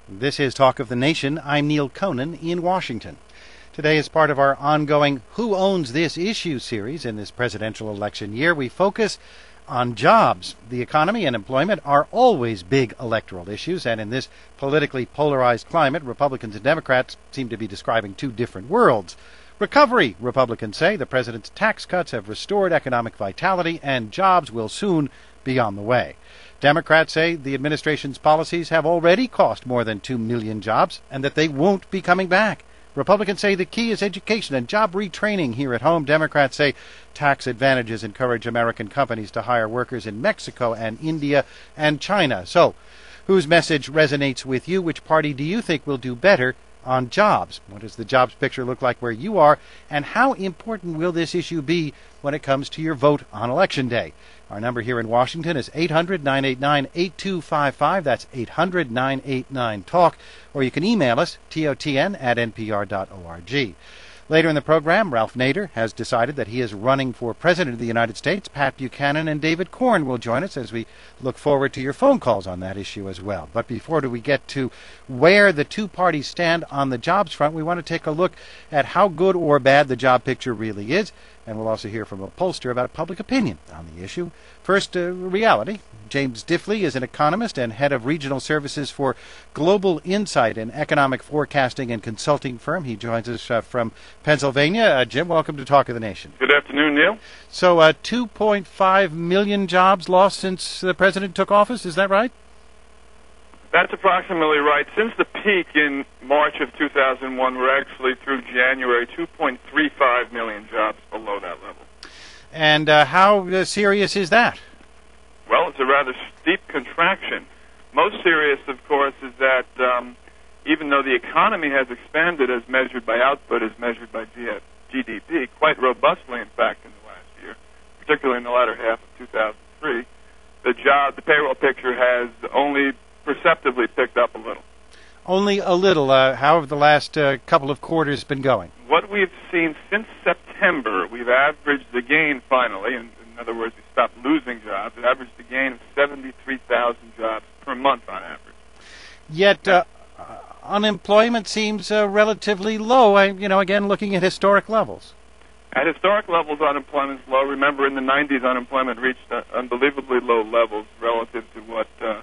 This is Talk of the Nation. I'm Neil Conan in Washington. Today, as part of our ongoing Who Owns This Issue series in this presidential election year, we focus on jobs. The economy and employment are always big electoral issues, and in this politically polarized climate, Republicans and Democrats seem to be describing two different worlds. Recovery, Republicans say. The president's tax cuts have restored economic vitality, and jobs will soon be on the way. Democrats say the administration's policies have already cost more than 2 million jobs and that they won't be coming back. Republicans say the key is education and job retraining here at home. Democrats say tax advantages encourage American companies to hire workers in Mexico and India and China. So, whose message resonates with you? Which party do you think will do better on jobs? What does the jobs picture look like where you are? And how important will this issue be when it comes to your vote on Election Day? Our number here in Washington is 800-989-8255. That's 800-989-TALK. Or you can email us, totn@npr.org. Later in the program, Ralph Nader has decided that he is running for President of the United States. Pat Buchanan and David Corn will join us as we look forward to your phone calls on that issue as well. But before we get to where the two parties stand on the jobs front, we want to take a look at how good or bad the job picture really is. And we'll also hear from a pollster about public opinion on the issue. First, reality. James Diffley is an economist and head of regional services for Global Insight, an economic forecasting and consulting firm. He joins us from Pennsylvania. Jim, welcome to Talk of the Nation. Good afternoon, Neil. So 2.5 million jobs lost since the president took office. Is that right? That's approximately right. Since the peak in March of 2001, we're actually through January 2.35 million jobs below that level. And how serious is that? Well, it's a rather steep contraction. Most serious, of course, is that even though the economy has expanded as measured by output, as measured by GDP, quite robustly, in fact, in the last year, particularly in the latter half of 2003, the payroll picture has only perceptibly picked up a little. Only a little. How have the last couple of quarters been going? What we've seen since September, we've averaged the gain finally, in other words, we stopped losing jobs, we averaged a gain of 73,000 jobs per month on average. Yet unemployment seems relatively low, again, looking at historic levels. At historic levels, unemployment is low. Remember, in the 90s, unemployment reached unbelievably low levels relative to what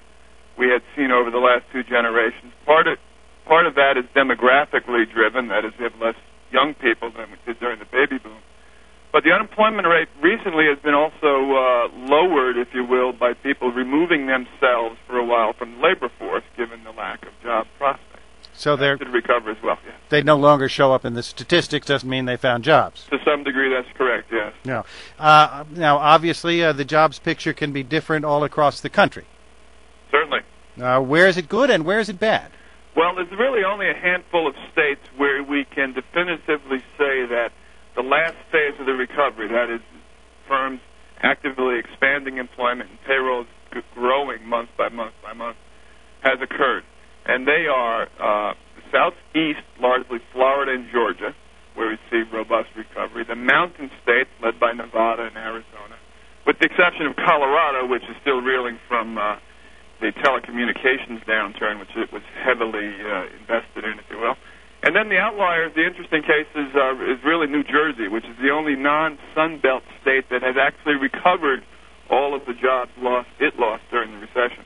we had seen over the last two generations. Part of that is demographically driven. That is, we have less young people than we did during the baby boom. But the unemployment rate recently has been also lowered, if you will, by people removing themselves for a while from the labor force, given the lack of job prospects. So they should recover as well. Yeah. They no longer show up in the statistics. Doesn't mean they found jobs. To some degree, that's correct. Yes. No. Now, obviously, the jobs picture can be different all across the country. Certainly. Where is it good and where is it bad? Well, there's really only a handful of states where we can definitively say that the last phase of the recovery, that is, firms actively expanding employment and payrolls growing month by month by month, has occurred. And they are the southeast, largely Florida and Georgia, where we see robust recovery, the mountain states, led by Nevada and Arizona, with the exception of Colorado, which is still reeling from the telecommunications downturn, which it was heavily invested in, if you will. And then the outliers, the interesting cases, is really New Jersey, which is the only non-Sun Belt state that has actually recovered all of the jobs it lost during the recession.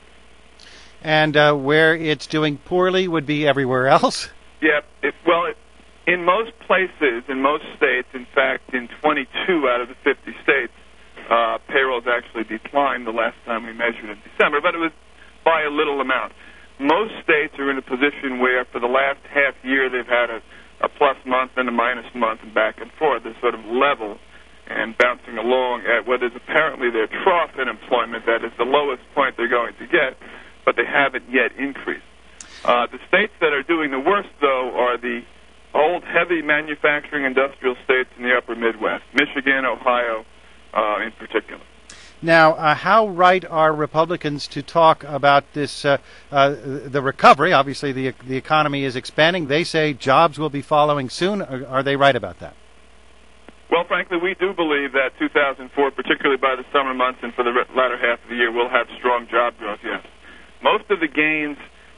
And where it's doing poorly would be everywhere else? Yeah, in most places, in most states, in fact, in 22 out of the 50 states, payrolls actually declined the last time we measured in December, but it was by a little amount. Most states are in a position where for the last half year they've had a plus month and a minus month and back and forth. They're sort of level and bouncing along at what is apparently their trough in employment. That is the lowest point they're going to get, but they haven't yet increased. The states that are doing the worst, though, are the old heavy manufacturing industrial states in the upper Midwest, Michigan, Ohio in particular. Now, how right are Republicans to talk about this, the recovery? Obviously, the economy is expanding. They say jobs will be following soon. Are they right about that? Well, frankly, we do believe that 2004, particularly by the summer months and for the latter half of the year, will have strong job growth, yes. Most of the gains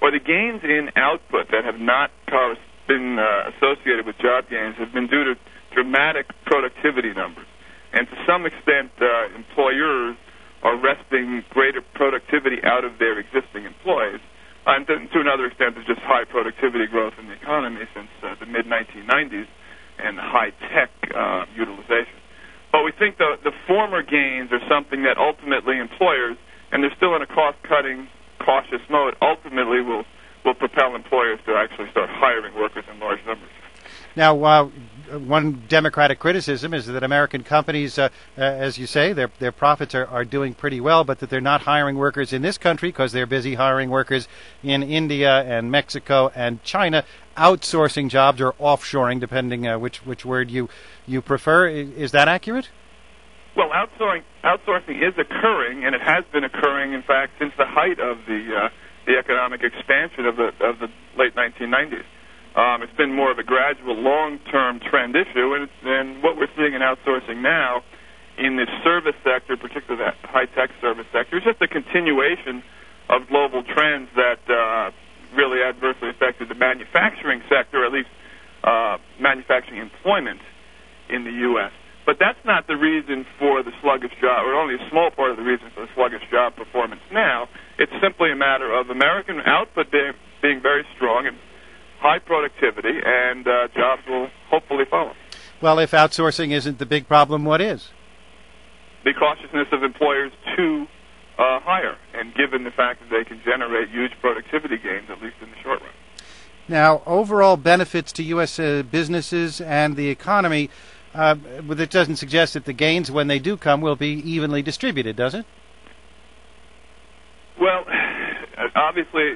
or the gains in output that have not been associated with job gains have been due to dramatic productivity numbers. And to some extent, employers are wresting greater productivity out of their existing employees. And to another extent, there's just high productivity growth in the economy since the mid-1990s and high-tech utilization. But we think the former gains are something that ultimately employers, and they're still in a cost-cutting, cautious mode, ultimately will propel employers to actually start hiring workers in large numbers. Now, one Democratic criticism is that American companies, as you say, their profits are doing pretty well, but that they're not hiring workers in this country because they're busy hiring workers in India and Mexico and China, outsourcing jobs or offshoring, depending which word you prefer. Is that accurate? Well, outsourcing is occurring, and it has been occurring, in fact, since the height of the economic expansion of the late 1990s. It's been more of a gradual, long-term trend issue, and what we're seeing in outsourcing now in the service sector, particularly that high-tech service sector, is just a continuation of global trends that really adversely affected the manufacturing sector, at least manufacturing employment in the U.S. But that's not the reason for the sluggish job, or only a small part of the reason for the sluggish job performance now. It's simply a matter of American output being very strong and high productivity, and jobs will hopefully follow. Well, if outsourcing isn't the big problem, what is? The cautiousness of employers to hire, and given the fact that they can generate huge productivity gains, at least in the short run. Now, overall benefits to U.S. businesses and the economy, but it doesn't suggest that the gains, when they do come, will be evenly distributed, does it? Well, obviously,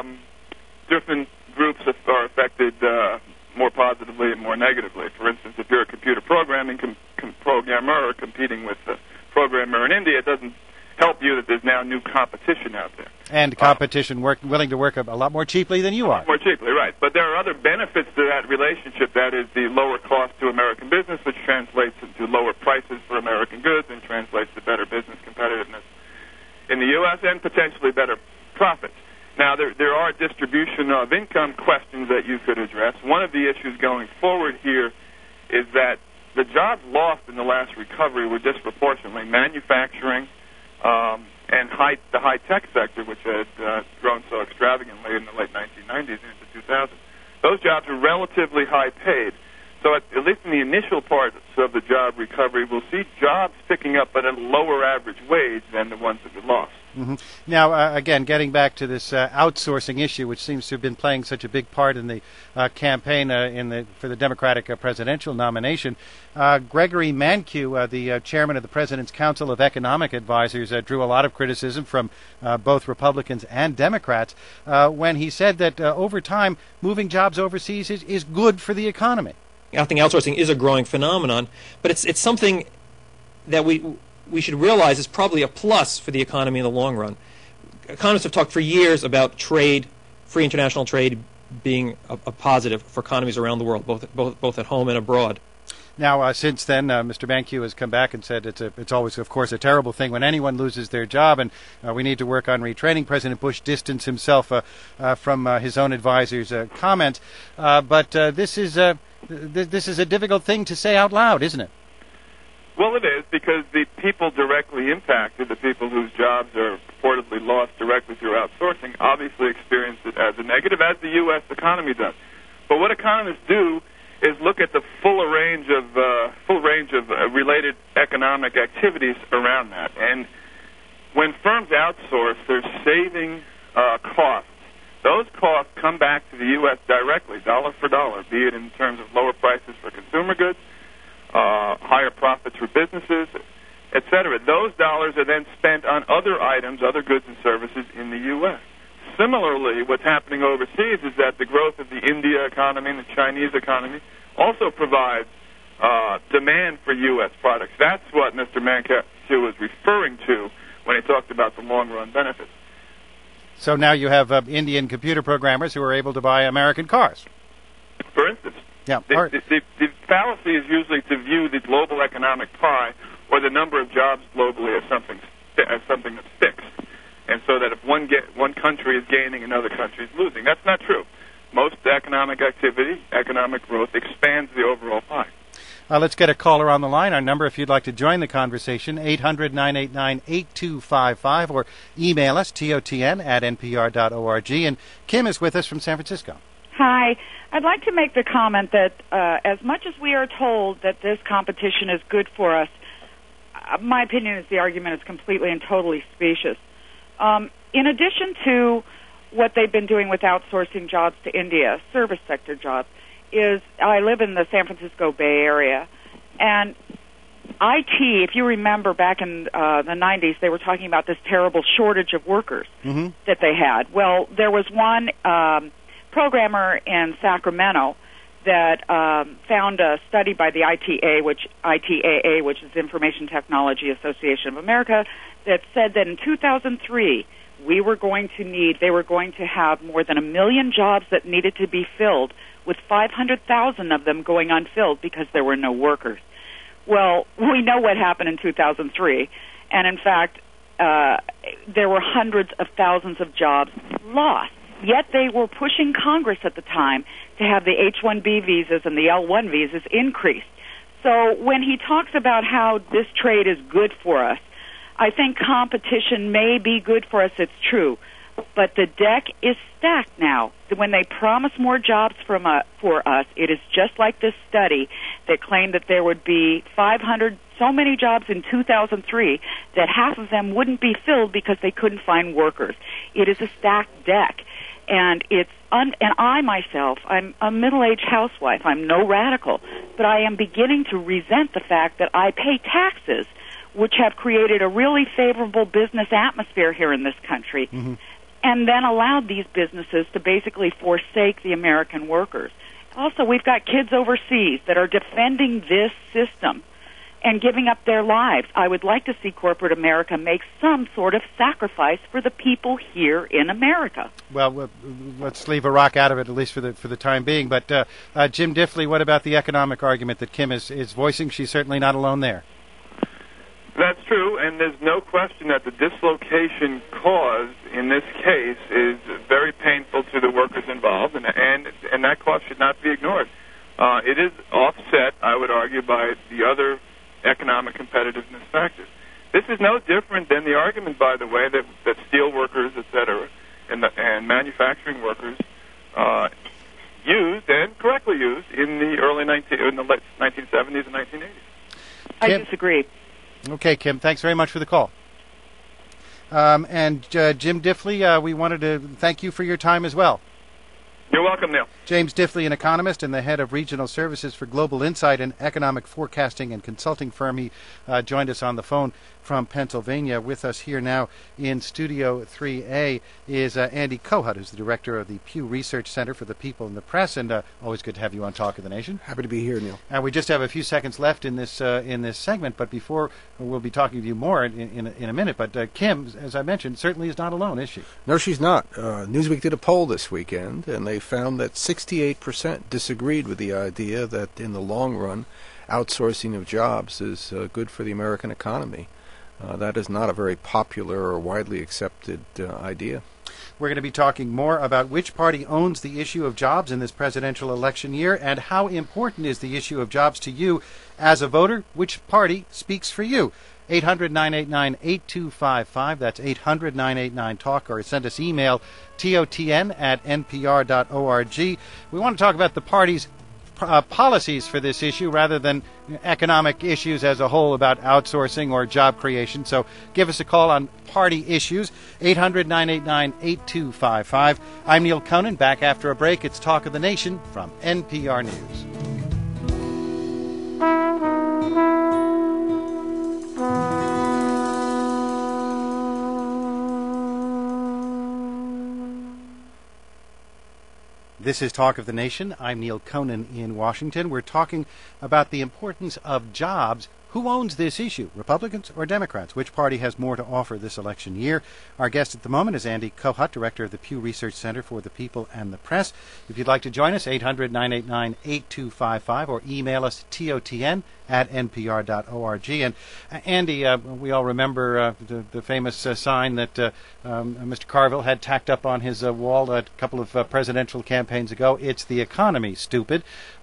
different groups are affected more positively and more negatively. For instance, if you're a computer programming programmer or competing with a programmer in India, it doesn't help you that there's now new competition out there. And competition willing to work a lot more cheaply than you are. More cheaply, right. But there are other benefits to that relationship. That is the lower cost to American business, which translates into lower prices for American goods and translates to better business competitiveness in the U.S. and potentially better profits. Now, there are distribution of income questions that you could address. One of the issues going forward here is that the jobs lost in the last recovery were disproportionately manufacturing and the high-tech sector, which had grown so extravagantly in the late 1990s and into 2000. Those jobs are relatively high-paid. So at least in the initial parts of the job recovery, we'll see jobs picking up at a lower average wage than the ones that we lost. Mm-hmm. Now, again, getting back to this outsourcing issue, which seems to have been playing such a big part in the campaign for the Democratic presidential nomination, Gregory Mankiw, the chairman of the President's Council of Economic Advisors, drew a lot of criticism from both Republicans and Democrats when he said that over time, moving jobs overseas is good for the economy. I think outsourcing is a growing phenomenon, but it's something that we should realize is probably a plus for the economy in the long run. Economists have talked for years about trade, free international trade, being a positive for economies around the world, both at home and abroad. Now, since then, Mr. Mankiw has come back and said it's always, of course, a terrible thing when anyone loses their job, and we need to work on retraining. President Bush distanced himself from his own advisors' comments, but this is a difficult thing to say out loud, isn't it? Well, it is, because the people directly impacted, the people whose jobs are purportedly lost directly through outsourcing, obviously experience it as a negative, as the U.S. economy does. But what economists do is look at the full range of related economic activities around that. And when firms outsource, they're saving costs. Those costs come back to the U.S. directly, dollar for dollar, be it in terms of lower prices for consumer goods, higher profits for businesses, etc. Those dollars are then spent on other items, other goods and services in the U.S. Similarly, what's happening overseas is that the growth of the India economy and the Chinese economy also provides demand for U.S. products. That's what Mr. Mankiw was referring to when he talked about the long-run benefits. So now you have Indian computer programmers who are able to buy American cars. For instance. Yeah. The fallacy is usually to view the global economic pie or the number of jobs globally as something that's fixed. and so that if one country is gaining, another country is losing. That's not true. Most economic activity, economic growth, expands the overall pie. Let's get a caller on the line. Our number, if you'd like to join the conversation, 800-989-8255, or email us, totn@npr.org. And Kim is with us from San Francisco. Hi. I'd like to make the comment that as much as we are told that this competition is good for us, my opinion is the argument is completely and totally specious. In addition to what they've been doing with outsourcing jobs to India, service sector jobs, I live in the San Francisco Bay Area, and IT, if you remember back in the 90s, they were talking about this terrible shortage of workers that they had. Well, there was one programmer in Sacramento that found a study by the ITAA, which is Information Technology Association of America, that said that in 2003, they were going to have more than 1 million jobs that needed to be filled, with 500,000 of them going unfilled because there were no workers. Well, we know what happened in 2003, and in fact, there were hundreds of thousands of jobs lost. Yet they were pushing Congress at the time to have the H-1B visas and the L-1 visas increased. So when he talks about how this trade is good for us, I think competition may be good for us, it's true. But the deck is stacked now. When they promise more jobs for us, it is just like this study that claimed that there would be 500 so many jobs in 2003 that half of them wouldn't be filled because they couldn't find workers. It is a stacked deck. And and I myself, I'm a middle-aged housewife. I'm no radical, but I am beginning to resent the fact that I pay taxes, which have created a really favorable business atmosphere here in this country, and then allowed these businesses to basically forsake the American workers. Also, we've got kids overseas that are defending this system and giving up their lives. I would like to see corporate America make some sort of sacrifice for the people here in America. Well, let's leave Iraq out of it, at least for the time being. But Jim Diffley, what about the economic argument that Kim is voicing? She's certainly not alone there. That's true, and there's no question that the dislocation caused in this case is very painful to the workers involved, and that cost should not be ignored. It is offset, I would argue, by the other economic competitiveness factors. This is no different than the argument, by the way, that steel workers, et cetera, and manufacturing workers used, and correctly used, in the late 1970s and 1980s. I disagree. Okay, Kim, thanks very much for the call. And Jim Diffley, we wanted to thank you for your time as well. You're welcome, Neil. James Diffley, an economist and the head of regional services for Global Insight, an economic forecasting and consulting firm. He joined us on the phone from Pennsylvania. With us here now in Studio 3A is Andy Kohut, who's the director of the Pew Research Center for the People and the Press, and always good to have you on Talk of the Nation. Happy to be here, Neil. We just have a few seconds left in this segment, but before we'll be talking to you more in a minute. But Kim, as I mentioned, certainly is not alone, is she? No, she's not. Newsweek did a poll this weekend, and they found that 68% disagreed with the idea that in the long run, outsourcing of jobs is good for the American economy. That is not a very popular or widely accepted idea. We're going to be talking more about which party owns the issue of jobs in this presidential election year and how important is the issue of jobs to you as a voter. Which party speaks for you? 800-989-8255. That's 800-989-TALK, or send us email, totn@npr.org. We want to talk about the party's policies for this issue rather than economic issues as a whole about outsourcing or job creation. So give us a call on party issues, 800-989-8255. I'm Neil Conan. Back after a break. It's Talk of the Nation from NPR News. This is Talk of the Nation. I'm Neil Conan in Washington. We're talking about the importance of jobs. Who owns this issue, Republicans or Democrats? Which party has more to offer this election year? Our guest at the moment is Andy Kohut, director of the Pew Research Center for the People and the Press. If you'd like to join us, 800-989-8255, or email us, totn at npr.org. And Andy, we all remember the famous sign that Mr. Carville had tacked up on his wall a couple of presidential campaigns ago. It's the economy, stupid.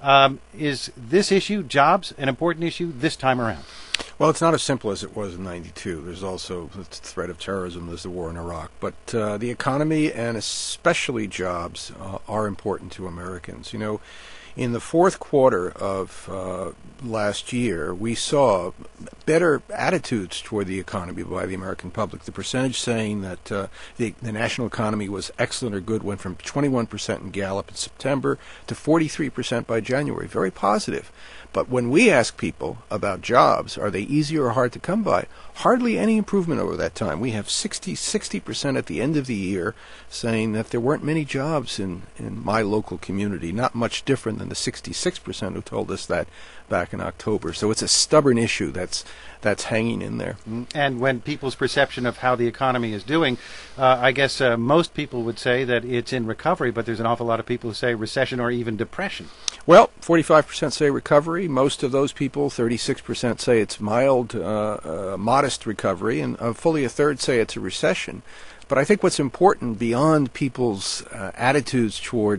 Is this issue, jobs, an important issue this time around? Well, it's not as simple as it was in '92. There's also the threat of terrorism. There's the war in Iraq. But the economy and especially jobs are important to Americans. You know, in the fourth quarter of last year, we saw better attitudes toward the economy by the American public. The percentage saying that the national economy was excellent or good went from 21% in Gallup in September to 43% by January. Very positive. But when we ask people about jobs, are they easy or hard to come by? Hardly any improvement over that time. We have 60% at the end of the year saying that there weren't many jobs in my local community, not much different than the 66% who told us that back in October. So it's a stubborn issue that's hanging in there. And when people's perception of how the economy is doing, I guess most people would say that it's in recovery, but there's an awful lot of people who say recession or even depression. Well, 45% say recovery. Most of those people, 36%, say it's mild, modest recovery, and fully a third say it's a recession. But I think what's important beyond people's attitudes toward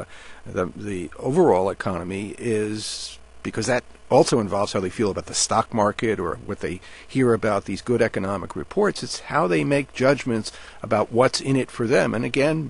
the overall economy is, because that also involves how they feel about the stock market or what they hear about these good economic reports. It's how they make judgments about what's in it for them. And again,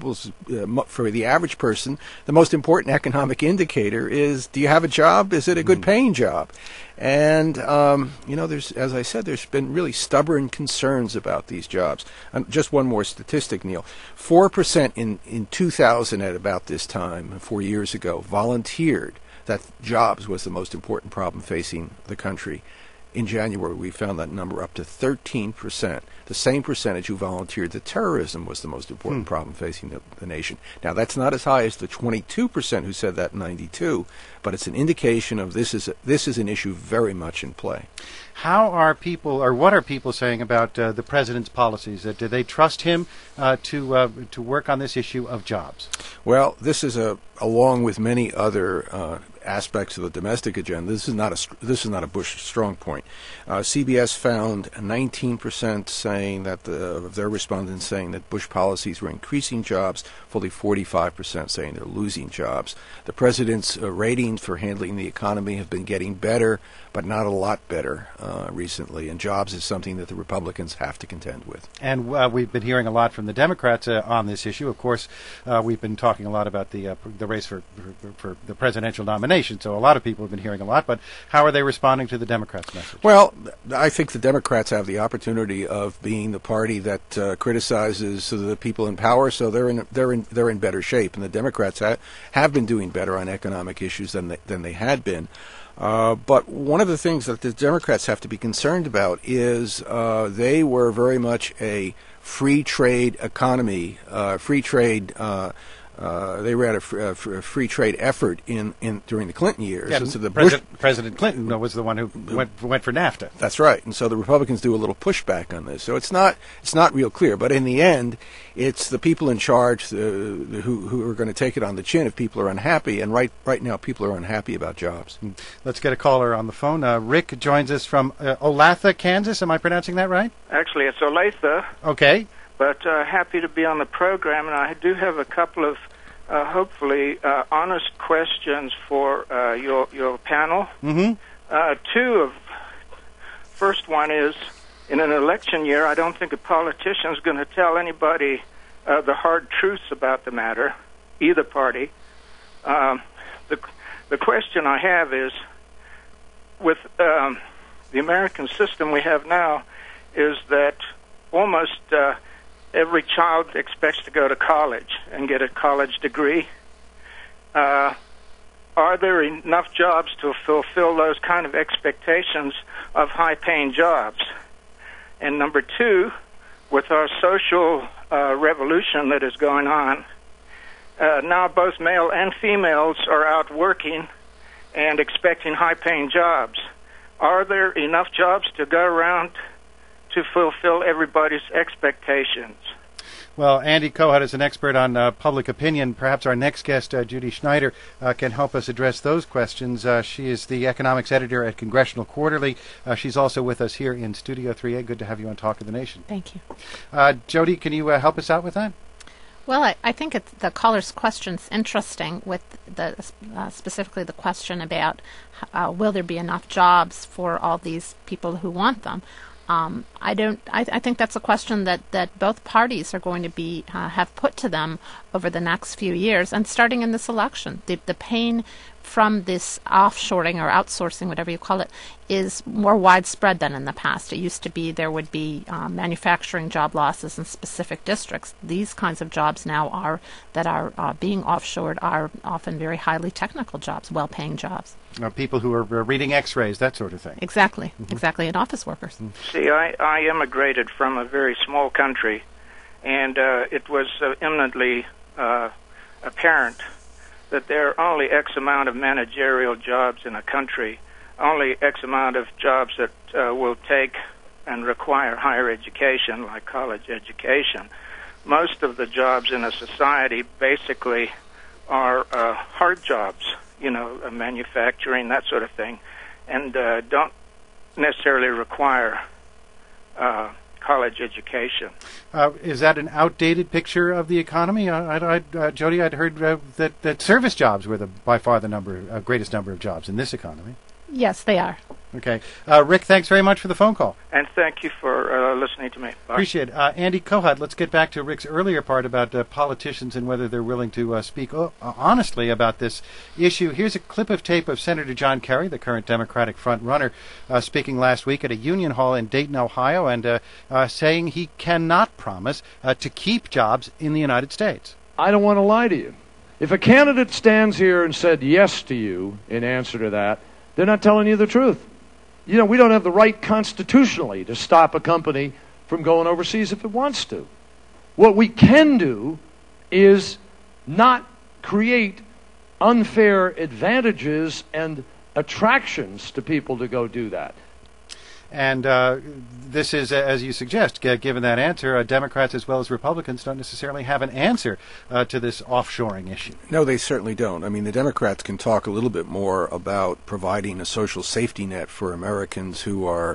for the average person, the most important economic indicator is, do you have a job? Is it a good paying job? And, there's, as I said, there's been really stubborn concerns about these jobs. Just one more statistic, Neil. 4% in 2000 at about this time, 4 years ago, volunteered that jobs was the most important problem facing the country. In January, we found that number up to 13%. The same percentage who volunteered that terrorism was the most important problem facing the nation. Now, that's not as high as the 22% who said that in '92, but it's an indication of this is an issue very much in play. How are people, or what are people saying about the president's policies? Do they trust him to work on this issue of jobs? Well, this is along with many other aspects of the domestic agenda. This is not a Bush strong point. CBS found 19% saying that of their respondents saying that Bush policies were increasing jobs. Fully 45% saying they're losing jobs. The president's ratings for handling the economy have been getting better, but not a lot better recently. And jobs is something that the Republicans have to contend with. And we've been hearing a lot from the Democrats on this issue. Of course, we've been talking a lot about the race for the presidential nomination. So a lot of people have been hearing a lot. But how are they responding to the Democrats' message? Well, I think the Democrats have the opportunity of being the party that criticizes the people in power. So they're in better shape, and the Democrats have been doing better on economic issues than they had been. But one of the things that the Democrats have to be concerned about is they were very much a free trade economy, they ran a free trade effort during the Clinton years. Yeah, so President Clinton was the one who went for NAFTA. That's right, and so the Republicans do a little pushback on this. So it's not real clear. But in the end, it's the people in charge who are going to take it on the chin if people are unhappy. And right now, people are unhappy about jobs. Let's get a caller on the phone. Rick joins us from Olathe, Kansas. Am I pronouncing that right? Actually, it's Olathe. Okay. But happy to be on the program, and I do have a couple of hopefully honest questions for your panel. Mm-hmm. First one is, in an election year, I don't think a politician is going to tell anybody the hard truths about the matter, either party. The question I have is, with the American system we have now, is that almost every child expects to go to college and get a college degree. Are there enough jobs to fulfill those kind of expectations of high-paying jobs? And number two, with our social revolution that is going on, now both male and females are out working and expecting high-paying jobs. Are there enough jobs to go around to fulfill everybody's expectations? Well, Andy Kohut is an expert on public opinion. Perhaps our next guest, Judy Schneider, can help us address those questions. She is the economics editor at Congressional Quarterly. She's also with us here in Studio 3A. Good to have you on Talk of the Nation. Thank you. Jody, can you help us out with that? Well, I think the caller's question's interesting, with specifically the question about will there be enough jobs for all these people who want them. I think that's a question that both parties are going to be have put to them over the next few years, and starting in this election. The pain from this offshoring or outsourcing, whatever you call it, is more widespread than in the past. It used to be there would be manufacturing job losses in specific districts. These kinds of jobs now that are being offshored are often very highly technical jobs, well-paying jobs. People who are reading X-rays, that sort of thing. Exactly, exactly, and office workers. See, I immigrated from a very small country, and it was eminently apparent that there are only X amount of managerial jobs in a country, only X amount of jobs that will take and require higher education, like college education. Most of the jobs in a society basically are hard jobs, manufacturing, that sort of thing, and don't necessarily require college education. Is that an outdated picture of the economy? Jody, I'd heard that service jobs were by far the greatest number of jobs in this economy. Yes, they are. Okay. Rick, thanks very much for the phone call. And thank you for listening to me. Bye. Appreciate it. Andy Kohut, let's get back to Rick's earlier part about politicians and whether they're willing to speak honestly about this issue. Here's a clip of tape of Senator John Kerry, the current Democratic front-runner, speaking last week at a union hall in Dayton, Ohio, and saying he cannot promise to keep jobs in the United States. I don't want to lie to you. If a candidate stands here and said yes to you in answer to that, they're not telling you the truth. We don't have the right constitutionally to stop a company from going overseas if it wants to. What we can do is not create unfair advantages and attractions to people to go do that. And this is, as you suggest, given that answer, Democrats as well as Republicans don't necessarily have an answer to this offshoring issue. No, they certainly don't. I mean, the Democrats can talk a little bit more about providing a social safety net for Americans who are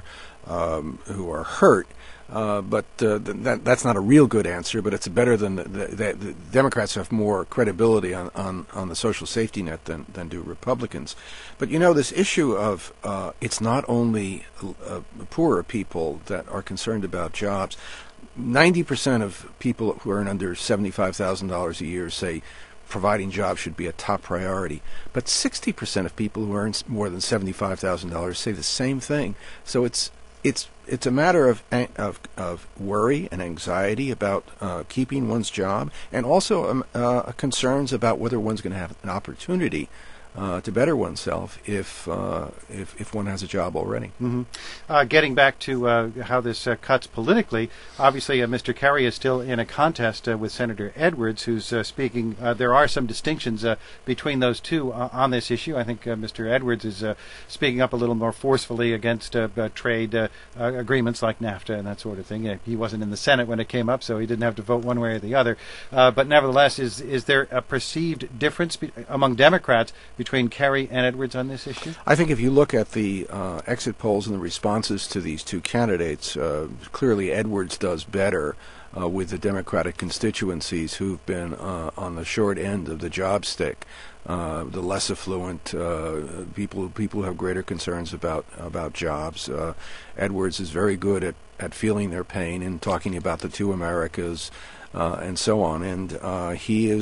hurt. But that's not a real good answer, but it's better than the Democrats have more credibility on the social safety net than do Republicans. But this issue of it's not only poorer people that are concerned about jobs. 90% of people who earn under $75,000 a year say providing jobs should be a top priority. But 60% of people who earn more than $75,000 say the same thing. So it's a matter of worry and anxiety about keeping one's job, and also concerns about whether one's going to have an opportunity to better oneself if one has a job already. Mm-hmm. Getting back to how this cuts politically, obviously Mr. Kerry is still in a contest with Senator Edwards, who's speaking. There are some distinctions between those two on this issue. I think Mr. Edwards is speaking up a little more forcefully against trade agreements like NAFTA and that sort of thing. He wasn't in the Senate when it came up, so he didn't have to vote one way or the other. But nevertheless, is there a perceived difference among Democrats between Kerry and Edwards on this issue? I think if you look at the exit polls and the responses to these two candidates, clearly Edwards does better with the Democratic constituencies who've been on the short end of the job stick, the less affluent people who have greater concerns about jobs. Edwards is very good at feeling their pain and talking about the two Americas and so on, and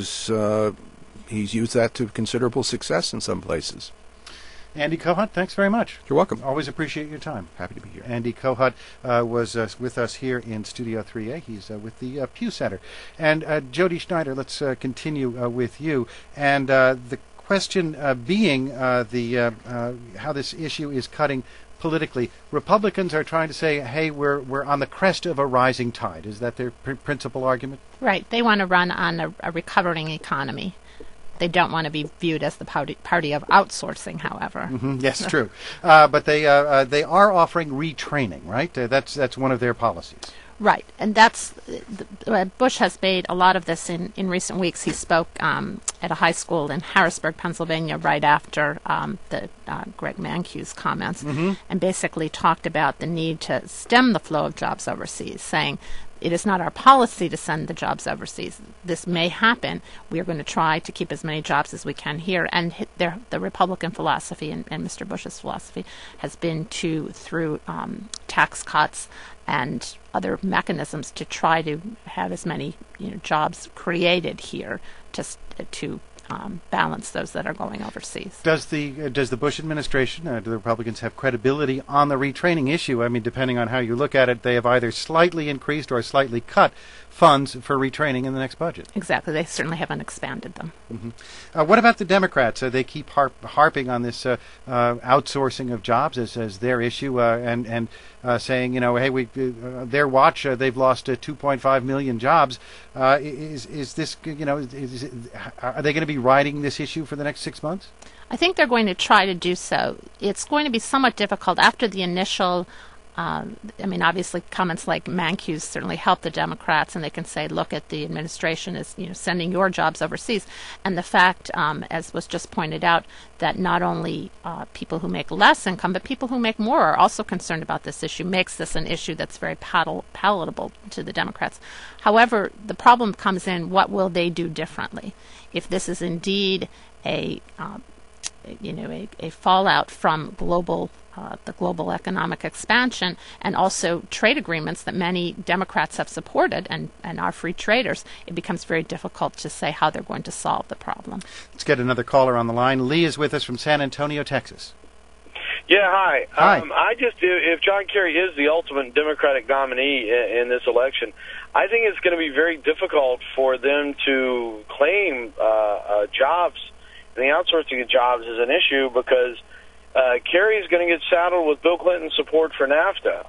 he's used that to considerable success in some places. Andy Kohut, thanks very much. You're welcome. Always appreciate your time. Happy to be here. Andy Kohut was with us here in Studio 3A. He's with the Pew Center. And Jody Schneider, let's continue with you. And the question being how this issue is cutting politically. Republicans are trying to say, hey, we're on the crest of a rising tide. Is that their principal argument? Right. They want to run on a recovering economy. They don't want to be viewed as the party of outsourcing, however. Mm-hmm. Yes, true. But they are offering retraining, right? That's one of their policies. Right, and Bush has made a lot of this in recent weeks. He spoke at a high school in Harrisburg, Pennsylvania, right after Greg Mankiw's comments, and basically talked about the need to stem the flow of jobs overseas, saying it is not our policy to send the jobs overseas. This may happen. We are going to try to keep as many jobs as we can here. And the Republican philosophy and Mr. Bush's philosophy has been through tax cuts and other mechanisms to try to have as many jobs created here to balance those that are going overseas. Does the Bush administration, do the Republicans have credibility on the retraining issue? I mean, depending on how you look at it, they have either slightly increased or slightly cut funds for retraining in the next budget. Exactly. They certainly haven't expanded them. What about the Democrats? They keep harping on this outsourcing of jobs as their issue and saying, hey, their watch, they've lost 2.5 million jobs. Is this, are they going to be riding this issue for the next 6 months? I think they're going to try to do so. It's going to be somewhat difficult after the initial obviously comments like Mankiw's certainly help the Democrats, and they can say, look at the administration is sending your jobs overseas. And the fact, as was just pointed out, that not only people who make less income, but people who make more are also concerned about this issue, makes this an issue that's very palatable to the Democrats. However, the problem comes in, what will they do differently? If this is indeed a fallout from the global economic expansion and also trade agreements that many Democrats have supported and are free traders, it becomes very difficult to say how they're going to solve the problem. Let's get another caller on the line. Lee is with us from San Antonio, Texas. Yeah, hi. Hi. If John Kerry is the ultimate Democratic nominee in this election, I think it's going to be very difficult for them to claim jobs, and the outsourcing of jobs is an issue because Kerry's going to get saddled with Bill Clinton's support for NAFTA,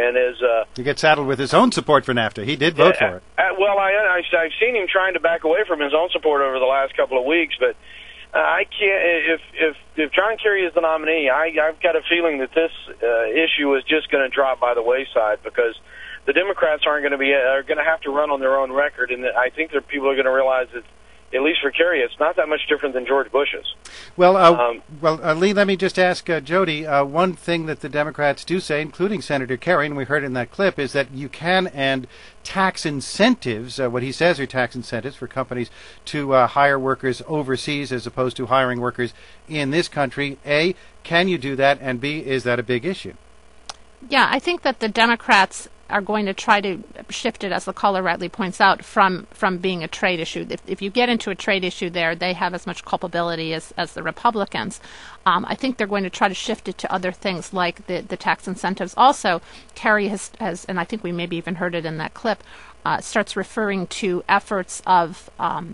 he gets saddled with his own support for NAFTA. He did vote for it. I've seen him trying to back away from his own support over the last couple of weeks, but I can't. If John Kerry is the nominee, I've got a feeling that this issue is just going to drop by the wayside because the Democrats are going to have to run on their own record, and I think that people are going to realize that, at least for Kerry, it's not that much different than George Bush's. Well, Lee, let me just ask Jody, one thing that the Democrats do say, including Senator Kerry, and we heard in that clip, is that you can end tax incentives, what he says are tax incentives for companies to hire workers overseas as opposed to hiring workers in this country. A, can you do that? And B, is that a big issue? Yeah, I think that the Democrats are going to try to shift it, as the caller rightly points out, from being a trade issue. If you get into a trade issue there, they have as much culpability as the Republicans. I think they're going to try to shift it to other things like the tax incentives. Also, Kerry has, and I think we maybe even heard it in that clip, starts referring to efforts of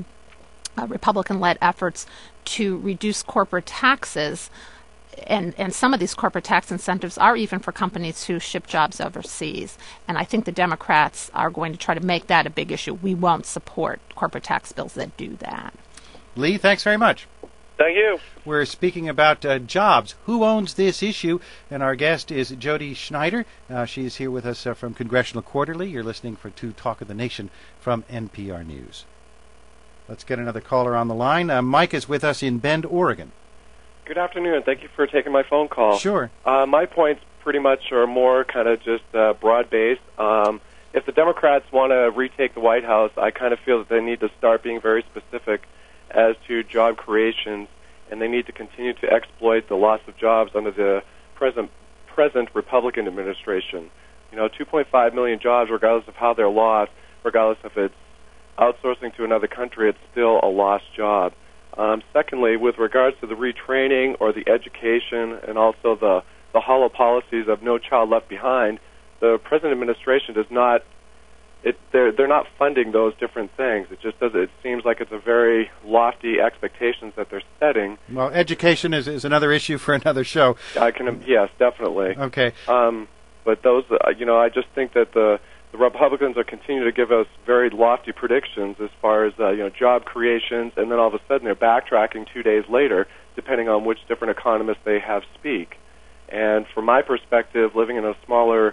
Republican-led efforts to reduce corporate taxes. And some of these corporate tax incentives are even for companies who ship jobs overseas. And I think the Democrats are going to try to make that a big issue. We won't support corporate tax bills that do that. Lee, thanks very much. Thank you. We're speaking about jobs. Who owns this issue? And our guest is Jody Schneider. She is here with us from Congressional Quarterly. You're listening to Talk of the Nation from NPR News. Let's get another caller on the line. Mike is with us in Bend, Oregon. Good afternoon. Thank you for taking my phone call. Sure. My points pretty much are more kind of just broad-based. If the Democrats want to retake the White House, I kind of feel that they need to start being very specific as to job creations, and they need to continue to exploit the loss of jobs under the present Republican administration. 2.5 million jobs, regardless of how they're lost, regardless if it's outsourcing to another country, it's still a lost job. Secondly, with regards to the retraining or the education and also the hollow policies of No Child Left Behind, the present administration does not. They're not funding those different things. It just does. It seems like it's a very lofty expectations that they're setting. Well, education is another issue for another show. Yes, definitely. Okay. But those, I just think that the Republicans are continuing to give us very lofty predictions as far as job creations, and then all of a sudden they're backtracking 2 days later, depending on which different economists they have speak. And from my perspective, living in a smaller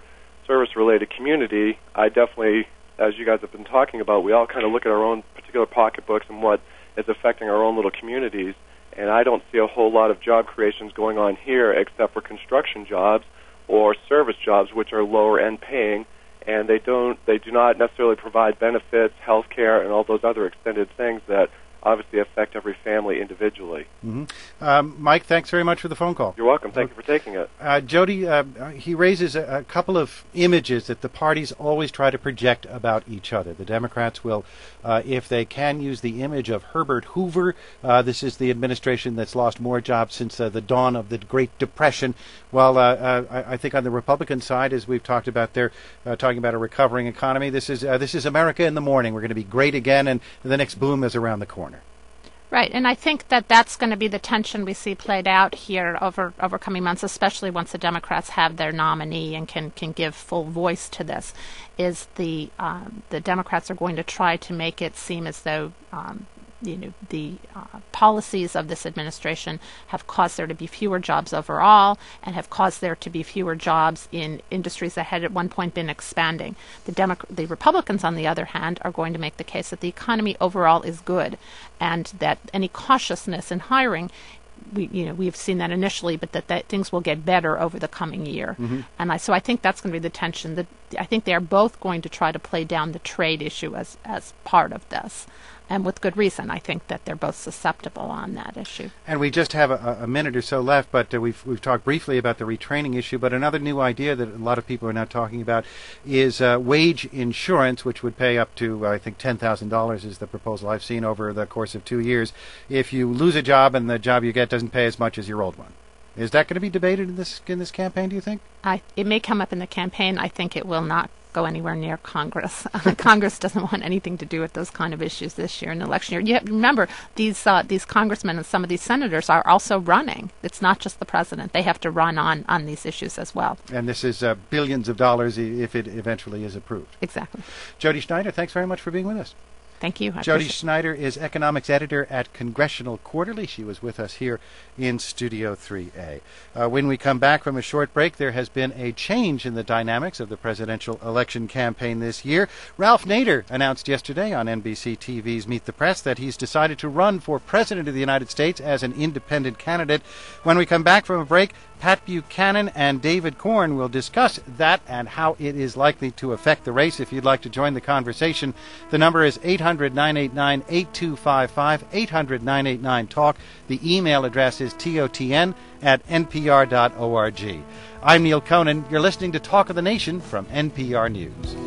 service-related community, I definitely, as you guys have been talking about, we all kind of look at our own particular pocketbooks and what is affecting our own little communities, and I don't see a whole lot of job creations going on here except for construction jobs or service jobs, which are lower end paying, and they do not necessarily provide benefits, health care, and all those other extended things that obviously affect every family individually. Mike, thanks very much for the phone call. You're welcome. Thank you for taking it. Jody, he raises a couple of images that the parties always try to project about each other. The Democrats will, if they can, use the image of Herbert Hoover. This is the administration that's lost more jobs since the dawn of the Great Depression. While I think on the Republican side, as we've talked about, they're talking about a recovering economy. This is America in the morning. We're going to be great again, and the next boom is around the corner. Right, and I think that that's going to be the tension we see played out here over coming months, especially once the Democrats have their nominee and can give full voice to this, is the Democrats are going to try to make it seem as though the policies of this administration have caused there to be fewer jobs overall and have caused there to be fewer jobs in industries that had at one point been expanding. The Republicans, on the other hand, are going to make the case that the economy overall is good and that any cautiousness in hiring, we've seen that initially, but that things will get better over the coming year. And so I think that's going to be the tension. I think they are both going to try to play down the trade issue as part of this. And with good reason. I think that they're both susceptible on that issue. And we just have a minute or so left, but we've talked briefly about the retraining issue. But another new idea that a lot of people are now talking about is wage insurance, which would pay up to, I think, $10,000 is the proposal I've seen over the course of 2 years. If you lose a job and the job you get doesn't pay as much as your old one. Is that going to be debated in this campaign, do you think? It may come up in the campaign. I think it will not go anywhere near Congress. Congress doesn't want anything to do with those kind of issues this year in the election year. You have to remember, these congressmen and some of these senators are also running. It's not just the president. They have to run on these issues as well. And this is billions of dollars if it eventually is approved. Exactly. Jody Schneider, thanks very much for being with us. Thank you. Jody Schneider is economics editor at Congressional Quarterly. She was with us here in Studio 3A. When we come back from a short break, there has been a change in the dynamics of the presidential election campaign this year. Ralph Nader announced yesterday on NBC TV's Meet the Press that he's decided to run for president of the United States as an independent candidate. When we come back from a break, Pat Buchanan and David Korn will discuss that and how it is likely to affect the race. If you'd like to join the conversation, the number is 800-989-8255, 800-989-TALK. The email address is totn@npr.org. I'm Neil Conan. You're listening to Talk of the Nation from NPR News.